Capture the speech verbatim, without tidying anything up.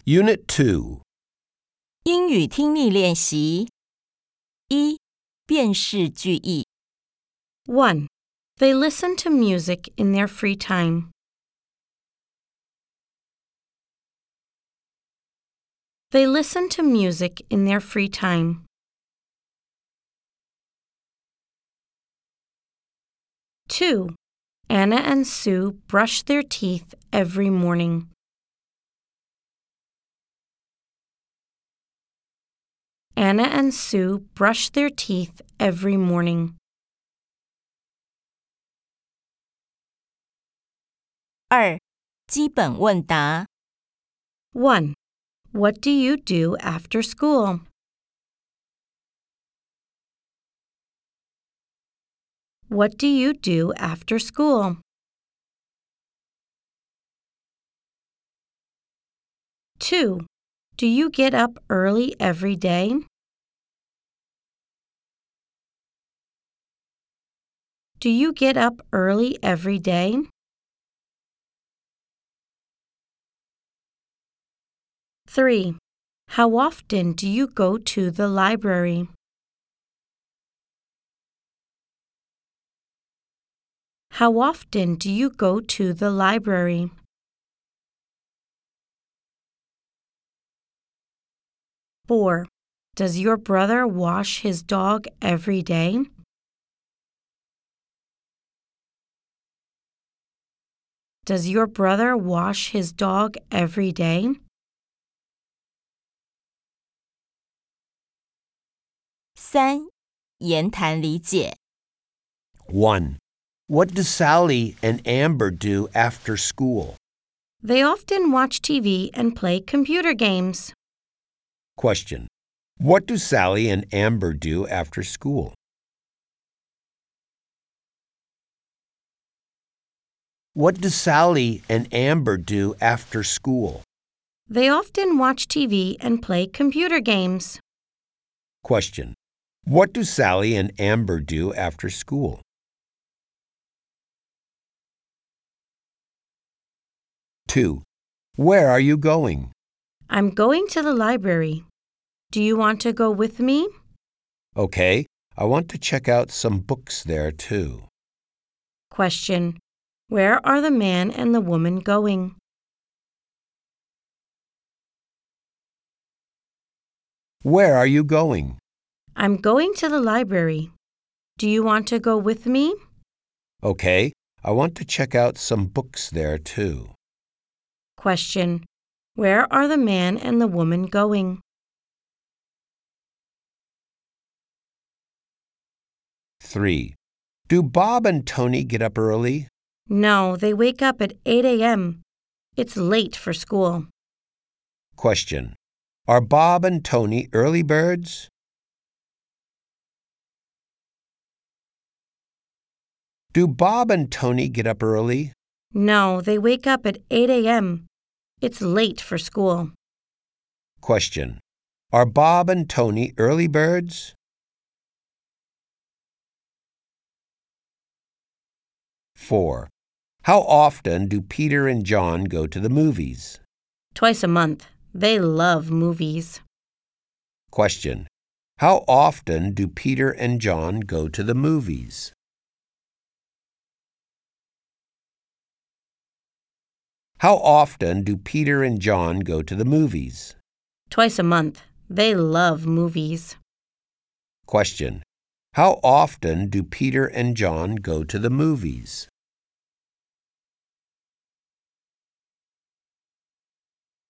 Unit two. 英语听力练习一、辨识句意 one. They listen to music in their free time. They listen to music in their free time. two. Anna and Sue brush their teeth every morning. Anna and Sue brush their teeth every morning. 二、基本问答 one. What do you do after school? What do you do after school? two. Do you get up early every day? Do you get up early every day? three. How often do you go to the library? How often do you go to the library? four. Does your brother wash his dog every day? Does your brother wash his dog every day? 三、言谈理解 one. What do Sally and Amber do after school? They often watch T V and play computer games. Question. What do Sally and Amber do after school? What do Sally and Amber do after school? They often watch T V and play computer games. Question. What do Sally and Amber do after school? two. Where are you going? I'm going to the library. Do you want to go with me? Okay, I want to check out some books there too. Question. Where are the man and the woman going? Where are you going? I'm going to the library. Do you want to go with me? Okay, I want to check out some books there too. Question. Where are the man and the woman going? three. Do Bob and Tony get up early? No, they wake up at eight a.m. It's late for school. Question. Are Bob and Tony early birds? Do Bob and Tony get up early? No, they wake up at eight a.m. It's late for school. Question. Are Bob and Tony early birds? four. How often do Peter and John go to the movies? Twice a month. They love movies. Question. How often do Peter and John go to the movies? How often do Peter and John go to the movies? Twice a month. They love movies. Question. How often do Peter and John go to the movies?